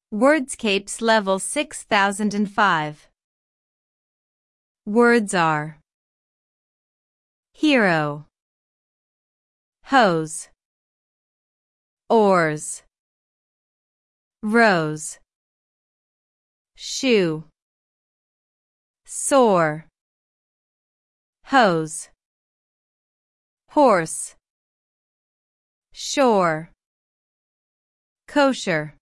Wordscapes Level 6005. Words are hero, hose, oars, rose, shoe, sore, hose, horse, shore, kosher.